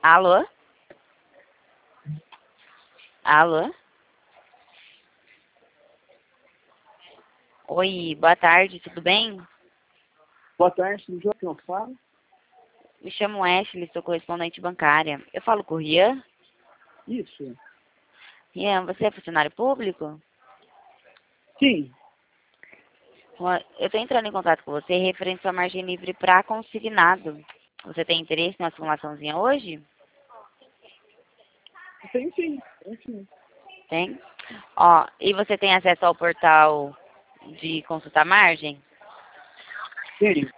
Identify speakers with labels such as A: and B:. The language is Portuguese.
A: Alô? Alô? Oi, boa tarde, tudo bem?
B: Boa tarde, no jogo que eu falo?
A: Me chamo Ashley, sou correspondente bancária. Eu falo com o Rian.
B: Isso.
A: Rian, você é funcionário público?
B: Sim.
A: Eu estou entrando em contato com você referente à sua margem livre para consignado. Você tem interesse na simulaçãozinha hoje?
B: Tem sim. Tem sim.
A: Tem? Ó, e você tem acesso ao portal de consultar margem?
B: Tem.